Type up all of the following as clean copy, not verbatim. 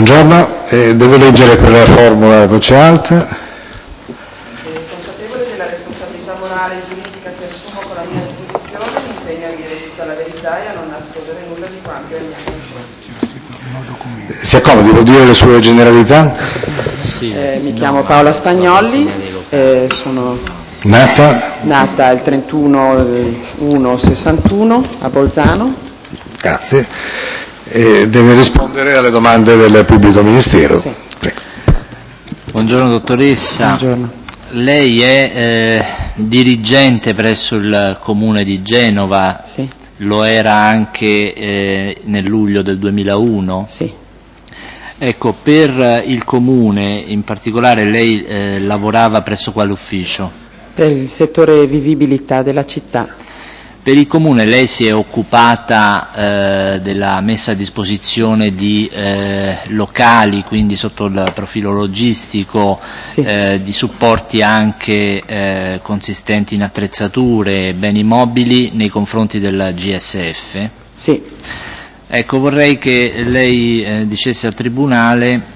Buongiorno, devo leggere quella formula a voce alta. Consapevole della responsabilità morale e giuridica che assumo con la mia esposizione, mi impegno a dire tutta la verità e a non nascondere nulla di quanto è a mia conoscenza. Si accomodi, può dire le sue generalità? Mi chiamo Paola Spagnolli, sono nata il 31/1/61 a Bolzano. Grazie. Deve rispondere alle domande del pubblico ministero. Sì. Prego. Buongiorno dottoressa. Buongiorno. Lei è dirigente presso il Comune di Genova, Sì. lo era anche nel luglio del 2001? Sì. Ecco, per il Comune in particolare lei lavorava presso quale ufficio? Per il settore vivibilità della città. Per il Comune lei si è occupata della messa a disposizione di locali, quindi sotto il profilo logistico, Sì. di supporti anche consistenti in attrezzature e beni mobili nei confronti della GSF? Sì. Ecco, vorrei che lei dicesse al Tribunale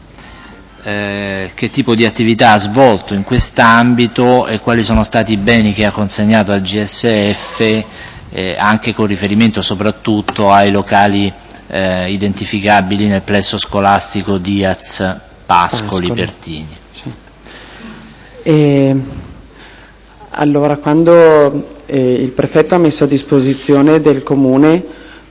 che tipo di attività ha svolto in quest'ambito e quali sono stati i beni che ha consegnato al GSF, anche con riferimento soprattutto ai locali identificabili nel plesso scolastico Diaz Pascoli Pertini. Sì. Allora, quando il prefetto ha messo a disposizione del Comune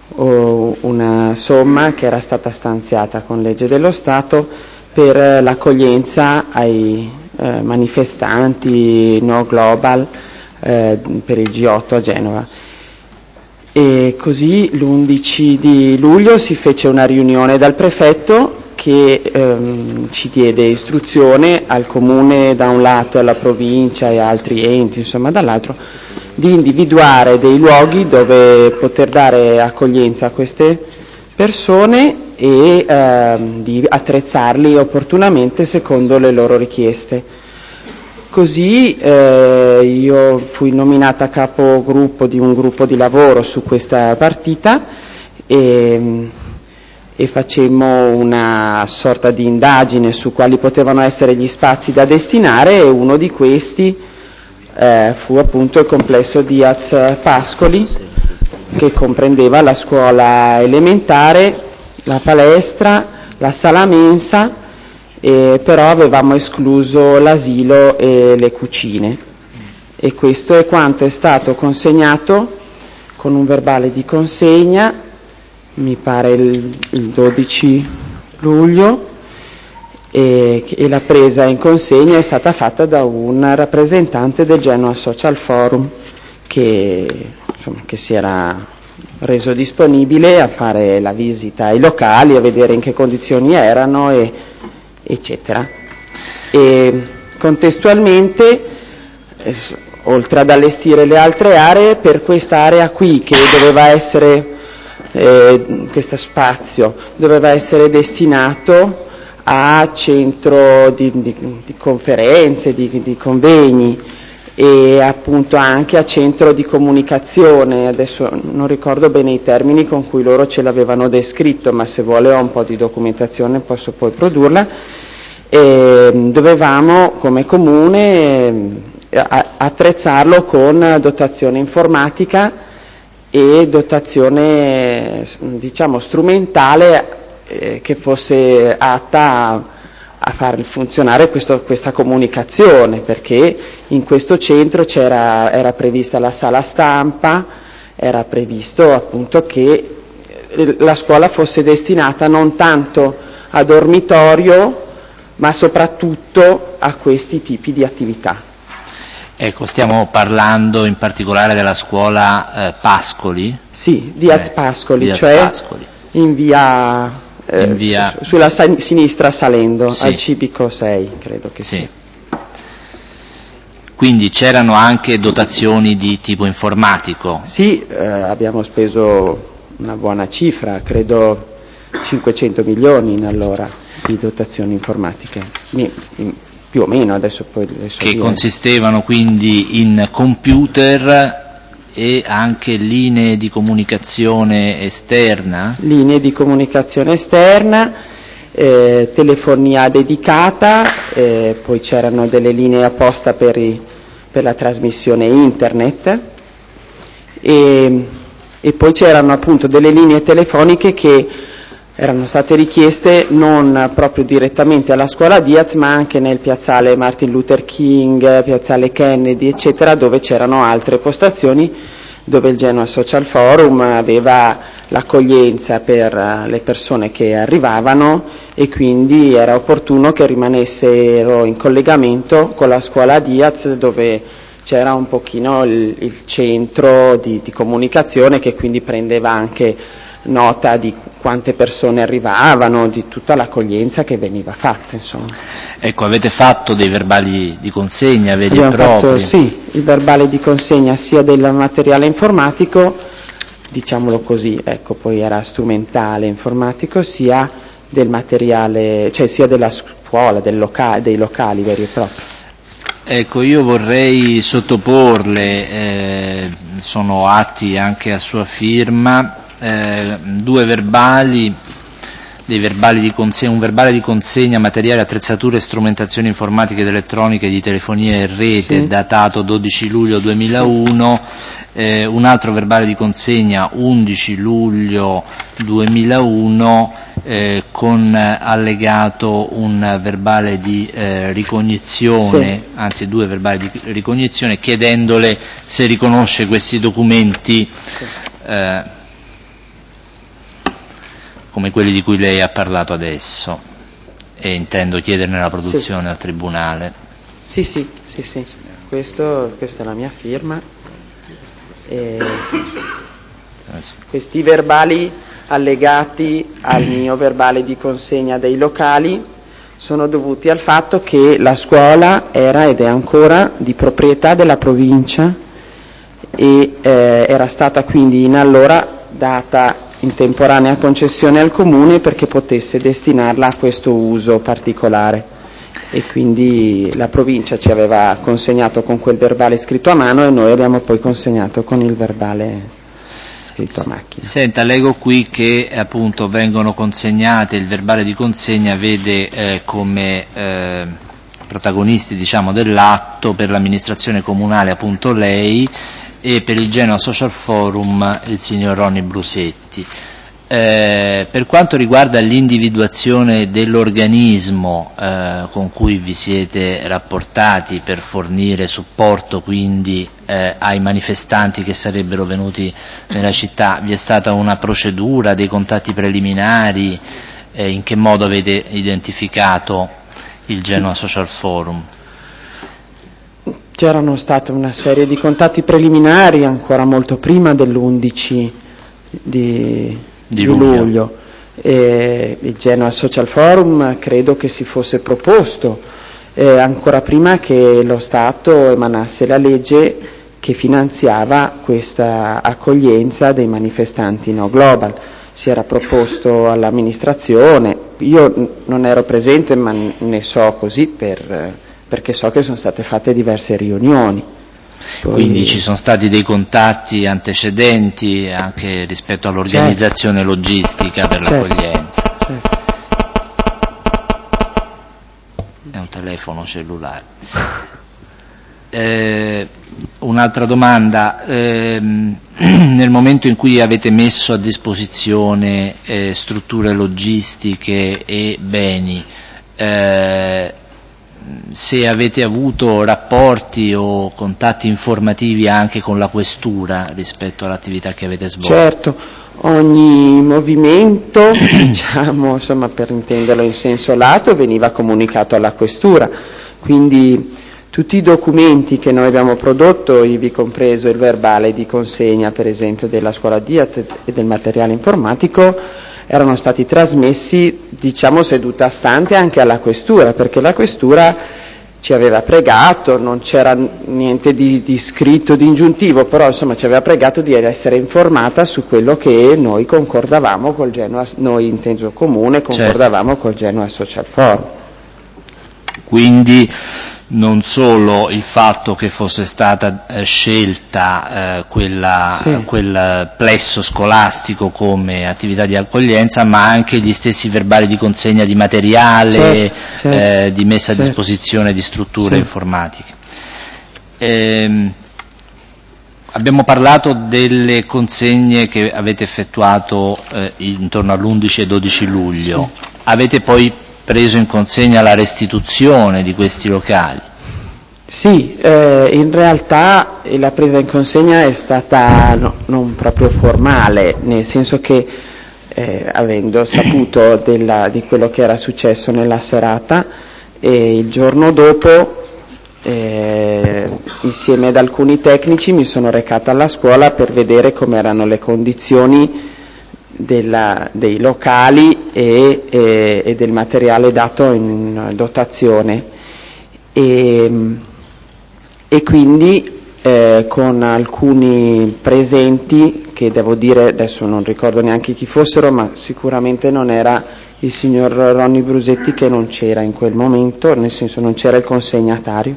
una somma che era stata stanziata con legge dello Stato per l'accoglienza ai manifestanti No Global per il G8 a Genova. E così l'11 di luglio si fece una riunione dal prefetto che ci diede istruzione al Comune da un lato e alla provincia e altri enti, insomma dall'altro, di individuare dei luoghi dove poter dare accoglienza a queste persone e di attrezzarli opportunamente secondo le loro richieste. Così io fui nominata capogruppo di un gruppo di lavoro su questa partita e facemmo una sorta di indagine su quali potevano essere gli spazi da destinare, e uno di questi fu appunto il complesso Diaz Pascoli, che comprendeva la scuola elementare, la palestra, la sala mensa, però avevamo escluso l'asilo e le cucine. E questo è quanto è stato consegnato con un verbale di consegna, mi pare il 12 luglio, e la presa in consegna è stata fatta da un rappresentante del Genoa Social Forum che si era reso disponibile a fare la visita ai locali, a vedere in che condizioni erano, eccetera. E contestualmente, oltre ad allestire le altre aree, per quest'area qui che doveva essere, questo spazio doveva essere destinato a centro di conferenze, di convegni, e appunto anche a centro di comunicazione. Adesso non ricordo bene i termini con cui loro ce l'avevano descritto, ma se vuole ho un po' di documentazione, posso poi produrla. Dovevamo come Comune attrezzarlo con dotazione informatica e dotazione diciamo strumentale che fosse atta a far funzionare questa comunicazione, perché in questo centro era prevista la sala stampa, era previsto appunto che la scuola fosse destinata non tanto a dormitorio ma soprattutto a questi tipi di attività. Ecco, stiamo parlando in particolare della scuola Pascoli? Sì, Diaz Pascoli, Diaz cioè Pascoli. in via sulla sinistra salendo, sì, al civico 6, credo che sì. sia. Quindi c'erano anche dotazioni di tipo informatico? Sì, abbiamo speso una buona cifra, credo 500 milioni in allora di dotazioni informatiche, più o meno, adesso che consistevano quindi in computer e anche linee di comunicazione esterna? Linee di comunicazione esterna telefonia dedicata, poi c'erano delle linee apposta per la trasmissione internet e poi c'erano appunto delle linee telefoniche che erano state richieste non proprio direttamente alla scuola Diaz, ma anche nel piazzale Martin Luther King, piazzale Kennedy, eccetera, dove c'erano altre postazioni, dove il Genoa Social Forum aveva l'accoglienza per le persone che arrivavano e quindi era opportuno che rimanessero in collegamento con la scuola Diaz, dove c'era un pochino il centro di comunicazione, che quindi prendeva anche nota di quante persone arrivavano, di tutta l'accoglienza che veniva fatta, insomma. Ecco, avete fatto dei verbali di consegna veri e propri? Fatto, sì, il verbale di consegna sia del materiale informatico, diciamolo così, ecco, poi era strumentale informatico, sia del materiale, cioè sia della scuola, dei locali veri e propri. Ecco, io vorrei sottoporle, sono atti anche a sua firma, due verbali, un verbale di consegna materiali, attrezzature e strumentazioni informatiche ed elettroniche di telefonia e rete, sì, datato 12 luglio 2001, un altro verbale di consegna 11 luglio 2001, con allegato un verbale di ricognizione, sì, anzi due verbali di ricognizione, chiedendole se riconosce questi documenti, sì, come quelli di cui lei ha parlato adesso, e intendo chiederne la produzione, sì, al Tribunale. Sì, questa è la mia firma. Questi verbali allegati al mio verbale di consegna dei locali sono dovuti al fatto che la scuola era ed è ancora di proprietà della provincia e era stata quindi in allora data in temporanea concessione al comune perché potesse destinarla a questo uso particolare, e quindi la provincia ci aveva consegnato con quel verbale scritto a mano e noi abbiamo poi consegnato con il verbale scritto a macchina. Senta, leggo qui che appunto vengono consegnate, il verbale di consegna vede come protagonisti, diciamo, dell'atto per l'amministrazione comunale appunto lei, e per il Genoa Social Forum il signor Ronny Brusetti. Per quanto riguarda l'individuazione dell'organismo con cui vi siete rapportati per fornire supporto quindi ai manifestanti che sarebbero venuti nella città, vi è stata una procedura, dei contatti preliminari, in che modo avete identificato il Genoa Social Forum? C'erano state una serie di contatti preliminari ancora molto prima dell'11 di luglio. Il Genoa Social Forum credo che si fosse proposto ancora prima che lo Stato emanasse la legge che finanziava questa accoglienza dei manifestanti No Global. Si era proposto all'amministrazione, io non ero presente ma ne so così perché so che sono state fatte diverse riunioni. Poi... Quindi ci sono stati dei contatti antecedenti anche rispetto all'organizzazione, certo, logistica per, certo, l'accoglienza. Certo. È un telefono cellulare. Un'altra domanda, nel momento in cui avete messo a disposizione strutture logistiche e beni, se avete avuto rapporti o contatti informativi anche con la questura rispetto all'attività che avete svolto? Certo, ogni movimento, diciamo, insomma, per intenderlo in senso lato, veniva comunicato alla questura, quindi tutti i documenti che noi abbiamo prodotto, ivi compreso il verbale di consegna per esempio della scuola Diaz e del materiale informatico, erano stati trasmessi, diciamo, seduta stante anche alla questura, perché la questura ci aveva pregato, non c'era niente di scritto, di ingiuntivo, però insomma ci aveva pregato di essere informata su quello che noi concordavamo col Genoa, noi inteso comune, concordavamo, certo, col Genoa Social Forum. Quindi non solo il fatto che fosse stata scelta quel plesso scolastico come attività di accoglienza, ma anche gli stessi verbali di consegna di materiale, di messa a disposizione di strutture informatiche. Abbiamo parlato delle consegne che avete effettuato intorno all'11 e 12 luglio. Avete poi preso in consegna la restituzione di questi locali? Sì, in realtà la presa in consegna è stata non proprio formale, nel senso che avendo saputo di quello che era successo nella serata, il giorno dopo insieme ad alcuni tecnici mi sono recata alla scuola per vedere come erano le condizioni dei locali e del materiale dato in dotazione e quindi con alcuni presenti che devo dire adesso non ricordo neanche chi fossero, ma sicuramente non era il signor Ronny Brusetti, che non c'era in quel momento, nel senso non c'era il consegnatario,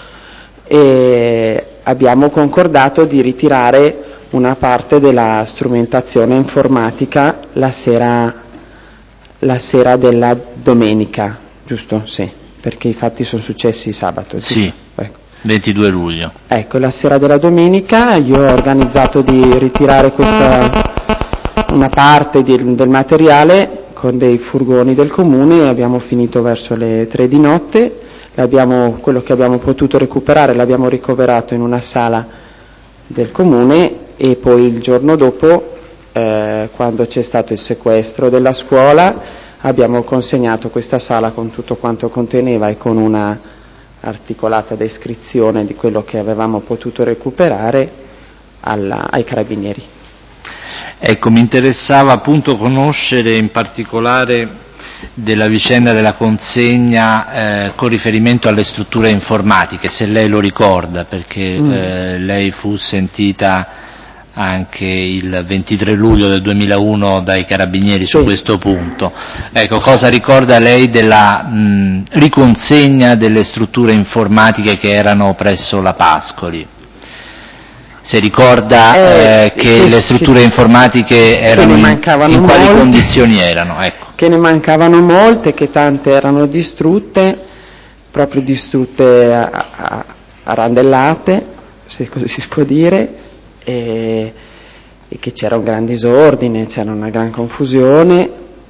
e abbiamo concordato di ritirare una parte della strumentazione informatica la sera della domenica, giusto? Sì, perché i fatti sono successi sabato. Sì, ecco. 22 luglio. Ecco, la sera della domenica io ho organizzato di ritirare una parte del materiale con dei furgoni del comune, abbiamo finito verso le 3 di notte, quello che abbiamo potuto recuperare l'abbiamo ricoverato in una sala del comune e poi il giorno dopo, quando c'è stato il sequestro della scuola, abbiamo consegnato questa sala con tutto quanto conteneva e con una articolata descrizione di quello che avevamo potuto recuperare ai carabinieri. Ecco, mi interessava appunto conoscere in particolare della vicenda della consegna con riferimento alle strutture informatiche, se lei lo ricorda, perché lei fu sentita anche il 23 luglio del 2001 dai carabinieri su questo punto. Ecco, cosa ricorda lei della riconsegna delle strutture informatiche che erano presso la Pascoli? Se ricorda che le strutture informatiche erano in quali condizioni erano? Ecco. Che ne mancavano molte, che tante erano distrutte, proprio distrutte a randellate, se così si può dire, e che c'era un gran disordine, c'era una gran confusione,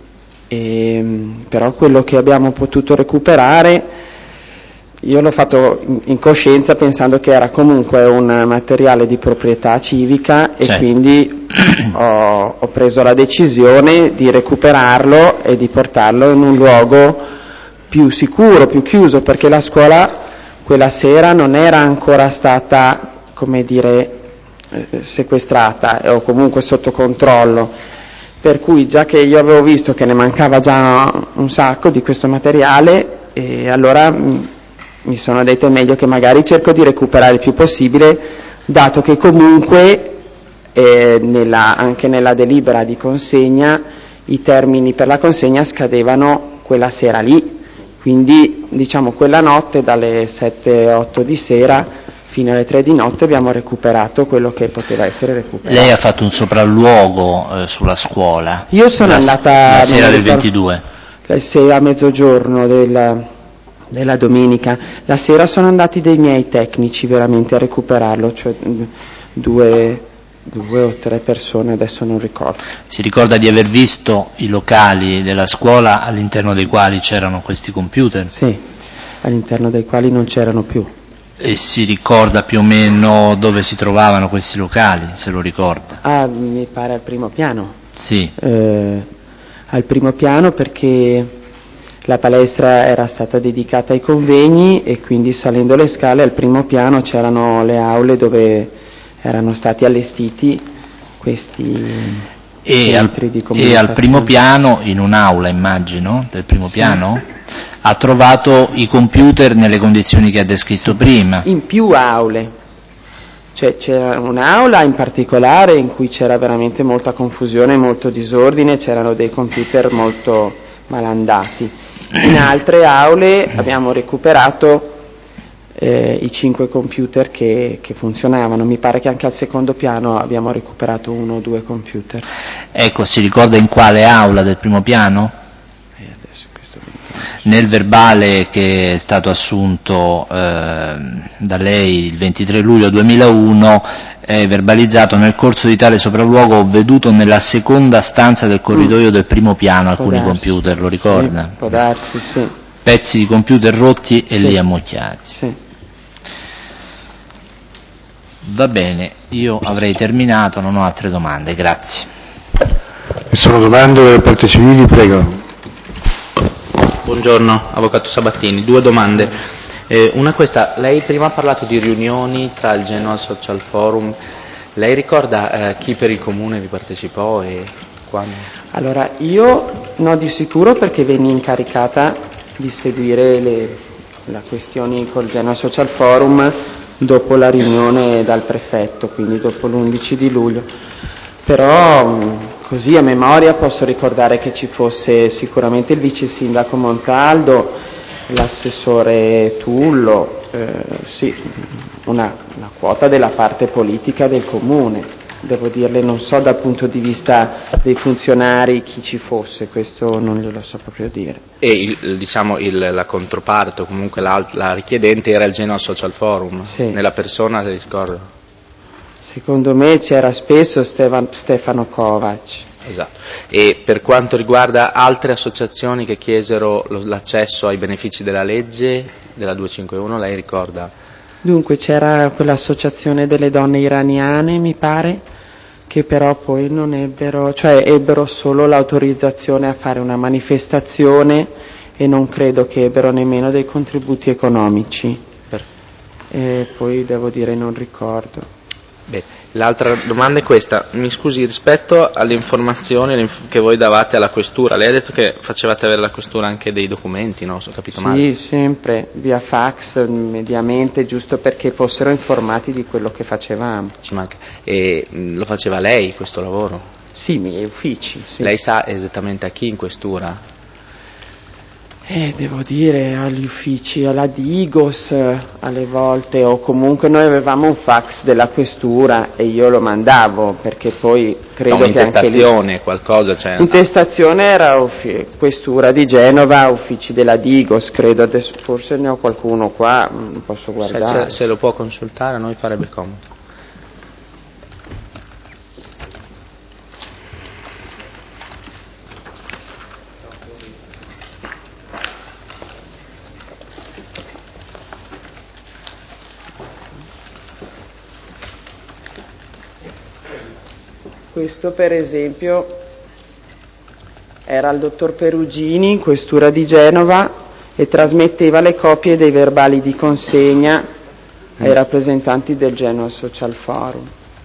però quello che abbiamo potuto recuperare io l'ho fatto in coscienza pensando che era comunque un materiale di proprietà civica e quindi ho preso la decisione di recuperarlo e di portarlo in un luogo più sicuro, più chiuso, perché la scuola quella sera non era ancora stata, come dire, sequestrata o comunque sotto controllo, per cui già che io avevo visto che ne mancava già un sacco di questo materiale, e allora mi sono detto è meglio che magari cerco di recuperare il più possibile, dato che comunque anche nella delibera di consegna i termini per la consegna scadevano quella sera lì, quindi diciamo quella notte dalle 7-8 di sera fino alle 3 di notte abbiamo recuperato quello che poteva essere recuperato. Lei ha fatto un sopralluogo sulla scuola? Io sono andata la sera del 22? La sera a mezzogiorno della domenica. La sera sono andati dei miei tecnici veramente a recuperarlo, cioè due o tre persone, adesso non ricordo. Si ricorda di aver visto i locali della scuola all'interno dei quali c'erano questi computer? Sì, all'interno dei quali non c'erano più. E si ricorda più o meno dove si trovavano questi locali, se lo ricorda? Mi pare al primo piano. Sì. Al primo piano perché la palestra era stata dedicata ai convegni e quindi salendo le scale al primo piano c'erano le aule dove erano stati allestiti questi centri di comunicazione. E al primo piano, in un'aula immagino, del primo piano, ha trovato i computer nelle condizioni che ha descritto prima? In più aule, cioè c'era un'aula in particolare in cui c'era veramente molta confusione, molto disordine, c'erano dei computer molto malandati. In altre aule abbiamo recuperato i 5 computer che funzionavano. Mi pare che anche al secondo piano abbiamo recuperato 1 o 2 computer. Ecco, si ricorda in quale aula del primo piano? Nel verbale che è stato assunto da lei il 23 luglio 2001 è verbalizzato: nel corso di tale sopralluogo ho veduto nella seconda stanza del corridoio del primo piano alcuni computer, lo ricorda? Sì, può darsi, sì. Pezzi di computer rotti e lì ammucchiati. Sì. Va bene, io avrei terminato, non ho altre domande, grazie. E sono domande delle parti civili, prego. Buongiorno, Avvocato Sabattini, 2 domande. Una è questa: lei prima ha parlato di riunioni tra il Genoa Social Forum, lei ricorda chi per il comune vi partecipò e quando? Allora, io no di sicuro, perché venni incaricata di seguire le questioni col Genoa Social Forum dopo la riunione dal prefetto, quindi dopo l'11 di luglio. Però così a memoria posso ricordare che ci fosse sicuramente il vice sindaco Montaldo, l'assessore Tullo, sì, una quota della parte politica del comune, devo dirle. Non so dal punto di vista dei funzionari chi ci fosse, questo non glielo so proprio dire. E la controparte, o comunque la richiedente, era il Genoa Social Forum? Sì. Nella persona, se ricordo? Secondo me c'era spesso Stefano Kovac. Esatto. E per quanto riguarda altre associazioni che chiesero l'accesso ai benefici della legge della 251, lei ricorda? Dunque c'era quell'associazione delle donne iraniane, mi pare, che però poi non ebbero solo l'autorizzazione a fare una manifestazione e non credo che ebbero nemmeno dei contributi economici. E poi devo dire non ricordo. Beh, l'altra domanda è questa: mi scusi, rispetto alle informazioni che voi davate alla questura, lei ha detto che facevate avere alla questura anche dei documenti, no? Se ho capito male? Sì, sempre, via fax, mediamente, giusto perché fossero informati di quello che facevamo. Ci manca. E lo faceva lei questo lavoro? Sì, i miei uffici, sì. Lei sa esattamente a chi in questura? Devo dire agli uffici, alla Digos alle volte, o comunque noi avevamo un fax della questura e io lo mandavo, perché poi credo che un'intestazione, anche lì, qualcosa c'è. Intestazione era questura di Genova, uffici della Digos, credo. Adesso forse ne ho qualcuno qua, non posso guardare. Se lo può consultare a noi farebbe comodo. Questo per esempio era il dottor Perugini, questura di Genova, e trasmetteva le copie dei verbali di consegna ai rappresentanti del Genoa Social Forum.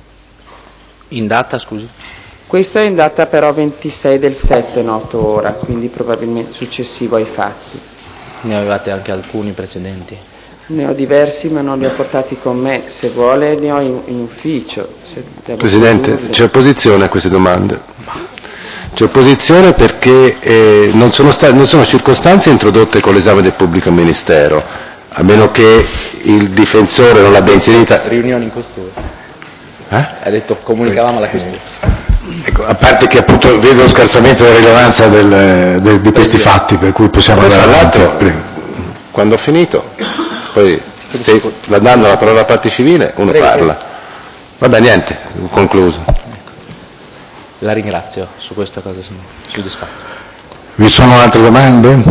In data, scusi? Questo è in data però 26/7, noto ora, quindi probabilmente successivo ai fatti. Ne avevate anche alcuni precedenti? Ne ho diversi, ma non li ho portati con me. Se vuole ne ho in ufficio. Presidente, c'è opposizione a queste domande? C'è opposizione perché non sono circostanze introdotte con l'esame del pubblico ministero, a meno che il difensore non l'abbia inserita. Riunioni in questura. Ha detto comunicavamo alla questura. Ecco, a parte che appunto vedo scarsamente la rilevanza di questi fatti, per cui possiamo andare avanti. Quando ho finito, poi se la danno la parola alla parte civile, uno parla. Vabbè, niente, ho concluso. La ringrazio, su questa cosa sono soddisfatto. Vi sono altre domande?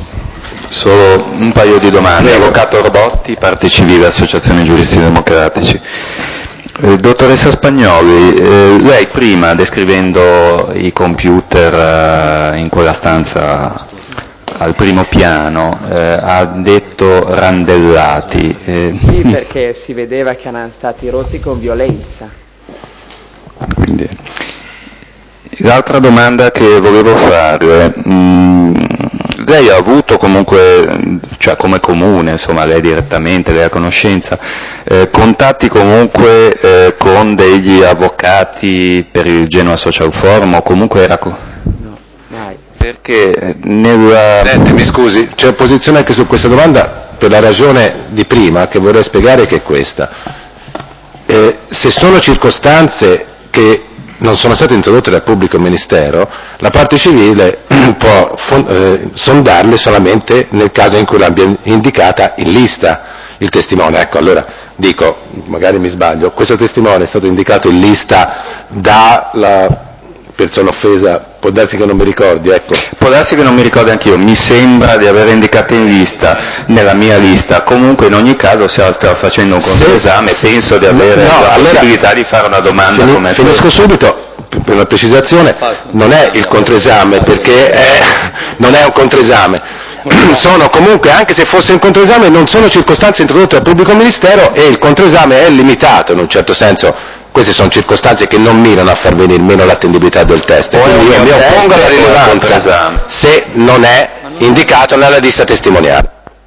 Solo un paio di domande. Prego. Avvocato Robotti, parte civile, Associazione Giuristi Democratici. Dottoressa Spagnoli, lei prima, descrivendo i computer in quella stanza al primo piano, ha detto randellati. Sì, perché si vedeva che erano stati rotti con violenza. Quindi, l'altra domanda che volevo fare, lei ha avuto comunque, cioè come comune, insomma lei direttamente, lei a conoscenza, contatti comunque con degli avvocati per il Genoa Social Forum, o comunque era... No, mai. perché nella... Presidente, mi scusi, c'è opposizione anche su questa domanda per la ragione di prima che vorrei spiegare, che è questa. Se sono circostanze che non sono state introdotte dal pubblico ministero, la parte civile può sondarle solamente nel caso in cui l'abbia indicata in lista il testimone. Ecco, allora dico, magari mi sbaglio, questo testimone è stato indicato in lista dalla persona offesa, può darsi che non mi ricordi, ecco. Può darsi che non mi ricordi anch'io, mi sembra di aver indicato in lista, nella mia lista, comunque in ogni caso se stava facendo un controesame penso di avere la possibilità di fare una domanda come questa. Finisco subito, per una precisazione, non è il controesame, perché non è un controesame, sono comunque, anche se fosse un controesame, non sono circostanze introdotte dal pubblico ministero e il controesame è limitato in un certo senso. Queste sono circostanze che non mirano a far venire meno l'attendibilità del test, quindi io mi oppongo alla rilevanza se non è indicato nella lista testimoniale.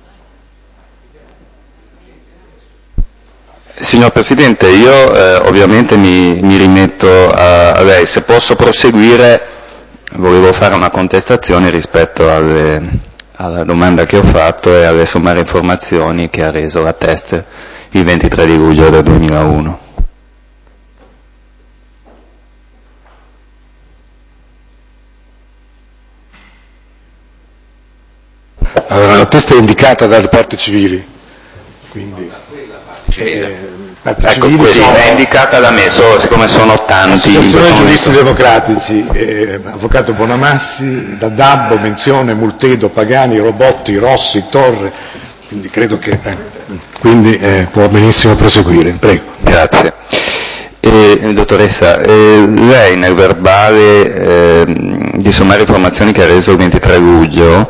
Signor Presidente, io ovviamente mi rimetto a lei. Se posso proseguire, volevo fare una contestazione rispetto alla domanda che ho fatto e alle sommarie informazioni che ha reso la test il 23 di luglio del 2001. Allora, la testa è indicata dalle parti civili, quindi ecco, è indicata da me, siccome sono tanti. Associazione Giuristi Democratici, Avvocato Bonamassi, Dabbo, Menzione, Multedo, Pagani, Robotti, Rossi, Torre, quindi credo che può benissimo proseguire, prego. Grazie. Dottoressa, lei nel verbale di sommarie informazioni che ha reso il 23 luglio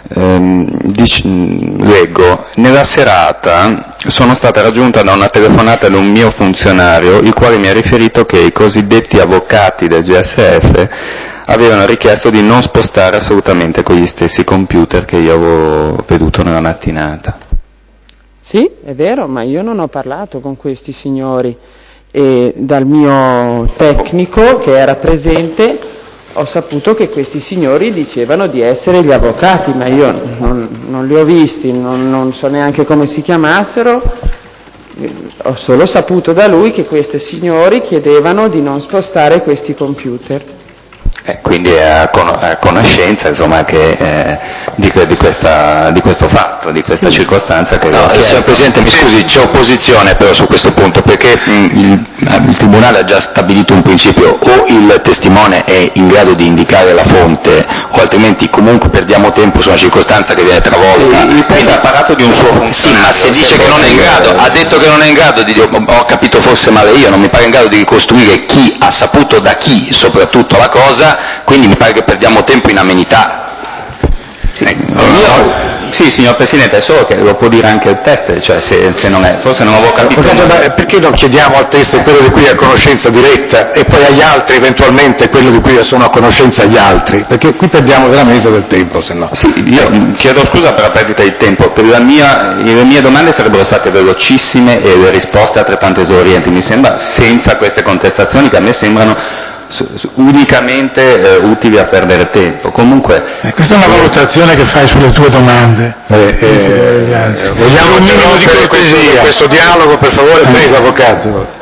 leggo: nella serata sono stata raggiunta da una telefonata da un mio funzionario, il quale mi ha riferito che i cosiddetti avvocati del GSF avevano richiesto di non spostare assolutamente quegli stessi computer che io avevo veduto nella mattinata. Sì, è vero, ma io non ho parlato con questi signori e dal mio tecnico che era presente ho saputo che questi signori dicevano di essere gli avvocati, ma io non li ho visti, non so neanche come si chiamassero, ho solo saputo da lui che questi signori chiedevano di non spostare questi computer. Quindi è a conoscenza, insomma, di questo fatto, di questa circostanza che... No, signor Presidente, mi scusi, c'è opposizione però su questo punto, perché il Tribunale ha già stabilito un principio: o il testimone è in grado di indicare la fonte, o altrimenti comunque perdiamo tempo su una circostanza che viene travolta. Il test ha parlato di un suo funzionario. Sì, ma se dice che non è in grado, ha detto che non è in grado ho capito forse male io, non mi pare in grado di ricostruire chi ha saputo da chi soprattutto la cosa, quindi mi pare che perdiamo tempo in amenità. Sì, signor Presidente, è solo che lo può dire anche il test, cioè se non è, forse non avevo capito. Perché non chiediamo al test quello di cui è a conoscenza diretta e poi agli altri eventualmente quello di cui sono a conoscenza agli altri? Perché qui perdiamo veramente del tempo, se no. Sì, io chiedo scusa per la perdita di tempo, le mie domande sarebbero state velocissime e le risposte altrettanto esaurienti, mi sembra, senza queste contestazioni che a me sembrano unicamente utili a perdere tempo. Comunque questa è una valutazione che fai sulle tue domande. Vogliamo un minimo di cortesia. Questo dialogo, per favore, prego, avvocato.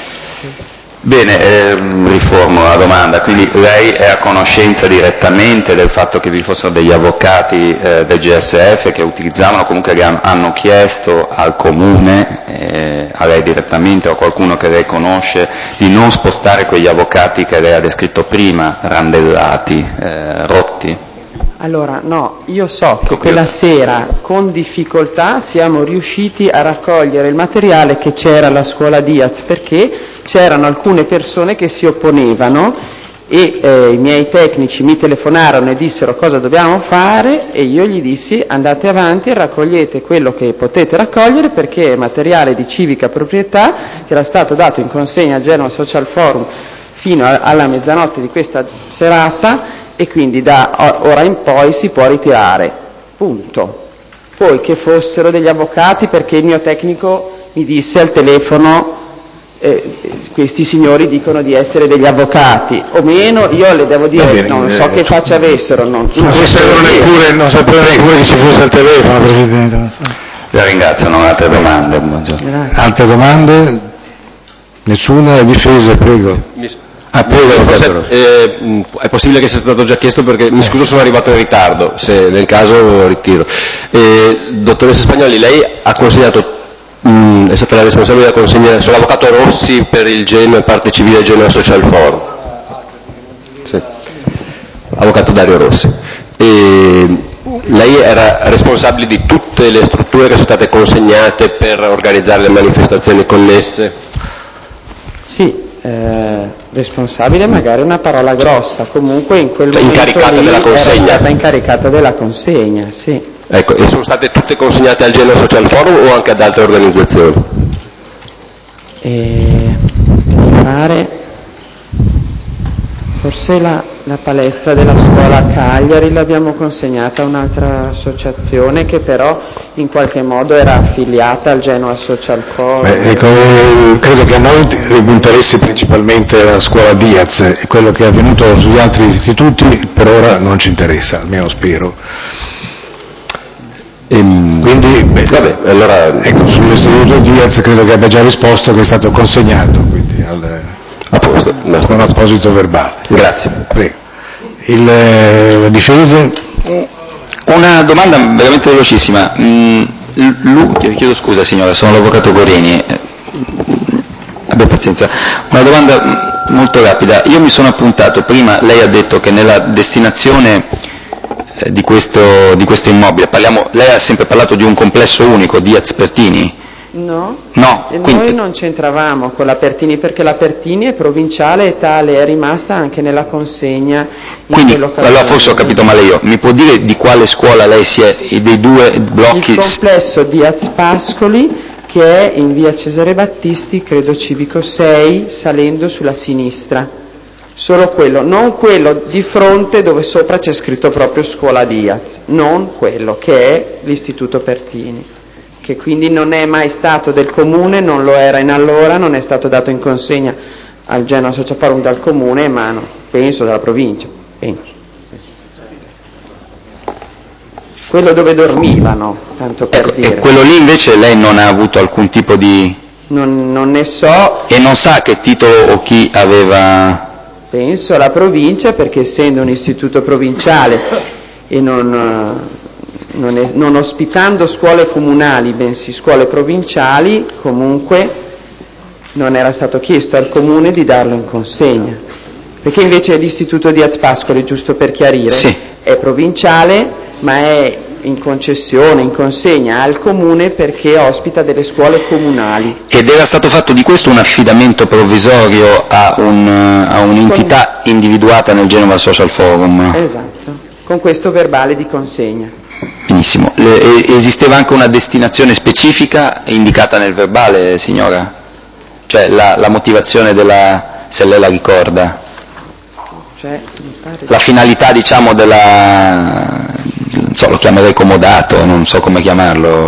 Bene, riformulo la domanda, quindi lei è a conoscenza direttamente del fatto che vi fossero degli avvocati del GSF che utilizzavano, comunque che hanno chiesto al Comune, a lei direttamente o a qualcuno che lei conosce, di non spostare quegli avvocati che lei ha descritto prima, randellati, rotti? Allora, no, io so che quella sera con difficoltà siamo riusciti a raccogliere il materiale che c'era alla scuola Diaz, perché c'erano alcune persone che si opponevano e i miei tecnici mi telefonarono e dissero cosa dobbiamo fare e io gli dissi: andate avanti e raccogliete quello che potete raccogliere, perché è materiale di civica proprietà che era stato dato in consegna a Genova Social Forum fino alla mezzanotte di questa serata e quindi da ora in poi si può ritirare, punto. Poi che fossero degli avvocati, perché il mio tecnico mi disse al telefono questi signori dicono di essere degli avvocati o meno, io le devo dire, non so che faccia avessero, non sapevo neppure che ci fosse al telefono, Presidente. La ringrazio, non altre domande. Altre domande? Nessuna? La difesa, prego. Prego, forse, è possibile che sia stato già chiesto perché mi scuso, sono arrivato in ritardo, se nel caso lo ritiro. Dottoressa Spagnoli, lei ha consegnato, è stata la responsabile della consegna sull'avvocato Rossi per il Genoa Parte Civile Genoa Social Forum. Sì. Avvocato Dario Rossi. Lei era responsabile di tutte le strutture che sono state consegnate per organizzare le manifestazioni connesse? Sì, responsabile magari è una parola grossa, comunque in quel momento incaricata della consegna. Era stata incaricata della consegna, sì. Ecco, e sono state tutte consegnate al Genoa Social Forum o anche ad altre organizzazioni? Mi pare forse la palestra della scuola Cagliari l'abbiamo consegnata a un'altra associazione che però in qualche modo era affiliata al Genoa Social Forum. Credo che a noi interessi principalmente la scuola Diaz e quello che è avvenuto sugli altri istituti per ora non ci interessa, almeno spero. Quindi, vabbè, allora ecco, sull'istituto Diaz credo che abbia già risposto che è stato consegnato, quindi a posto, con apposito verbale. Grazie. Prego. La difesa? Una domanda veramente velocissima. Chiedo scusa signora, sono l'avvocato Gorini. Abbia pazienza. Una domanda molto rapida. Io mi sono appuntato, prima lei ha detto che nella destinazione di questo immobile, lei ha sempre parlato di un complesso unico, Diaz Pertini? No, quindi noi non c'entravamo con la Pertini perché la Pertini è provinciale e tale è rimasta anche nella consegna. Quindi, allora forse ho capito male io, mi può dire di quale scuola lei si è, dei due blocchi? Il complesso Diaz Pascoli, che è in via Cesare Battisti, credo civico 6, salendo sulla sinistra. Solo quello, non quello di fronte dove sopra c'è scritto proprio scuola Diaz, non quello che è l'istituto Pertini, che quindi non è mai stato del comune, non lo era in allora, non è stato dato in consegna al Genoa Social Forum dal comune, ma penso dalla provincia, penso. Quello dove dormivano, tanto per dire. E quello lì invece lei non ha avuto alcun tipo di... Non ne so. E non sa che titolo o chi aveva... Penso alla provincia, perché essendo un istituto provinciale e non ospitando scuole comunali, bensì scuole provinciali, comunque non era stato chiesto al comune di darlo in consegna. Perché invece l'istituto Diaz Pascoli, giusto per chiarire, sì, è provinciale, ma è in concessione, in consegna al comune perché ospita delle scuole comunali. Ed era stato fatto di questo un affidamento provvisorio a un'entità individuata nel Genova Social Forum? Esatto, con questo verbale di consegna. Benissimo. Esisteva anche una destinazione specifica indicata nel verbale, signora? Cioè la motivazione se lei la ricorda? Cioè, la finalità, diciamo, non so, lo chiamerei comodato, non so come chiamarlo.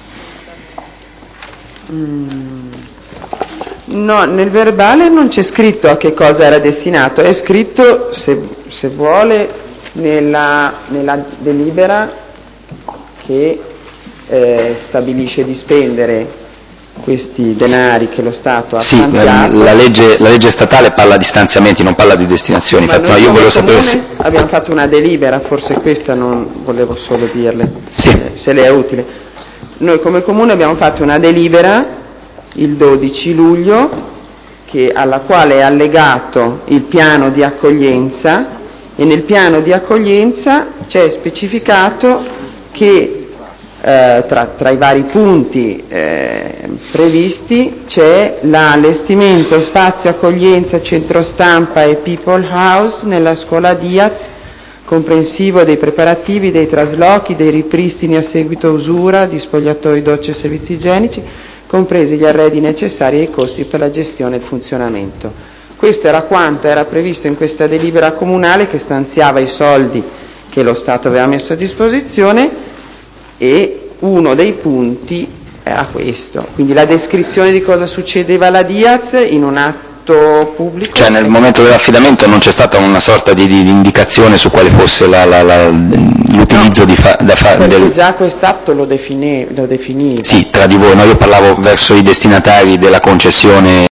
No, nel verbale non c'è scritto a che cosa era destinato, è scritto, se vuole, nella delibera che stabilisce di spendere questi denari che lo Stato ha stanziato. La legge statale parla di stanziamenti, non parla di destinazioni. Ma infatti, io volevo sapere se... abbiamo fatto una delibera, forse questa non volevo solo dirle, sì, se le è utile. Noi come comune abbiamo fatto una delibera il 12 luglio alla quale è allegato il piano di accoglienza, e nel piano di accoglienza c'è specificato che tra i vari punti previsti c'è l'allestimento spazio accoglienza, centro stampa e people house nella scuola Diaz, comprensivo dei preparativi, dei traslochi, dei ripristini a seguito usura di spogliatoi, docce e servizi igienici, compresi gli arredi necessari e i costi per la gestione e il funzionamento. Questo era quanto era previsto in questa delibera comunale che stanziava i soldi che lo Stato aveva messo a disposizione, e uno dei punti a questo. Quindi la descrizione di cosa succedeva alla Diaz in un atto pubblico. Cioè nel momento dell'affidamento non c'è stata una sorta di indicazione su quale fosse l'utilizzo perché già quest'atto lo definiva. Sì, tra di voi, no? Io parlavo verso i destinatari della concessione